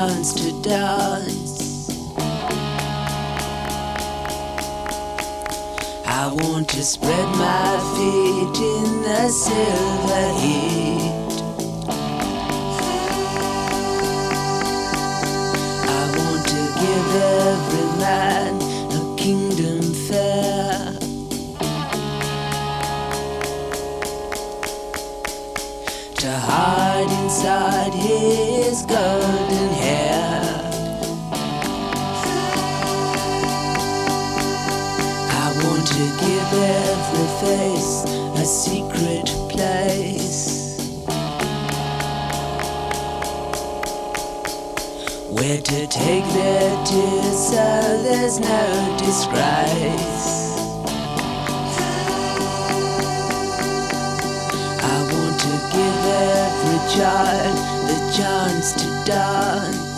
chance to dance. I want to spread my feet in the silver heat. I want to give every man a kingdom fair. To hide inside his golden hair. I want to give every face a secret place, where to take their tears so there's no disgrace. I want to give every child the chance to dance.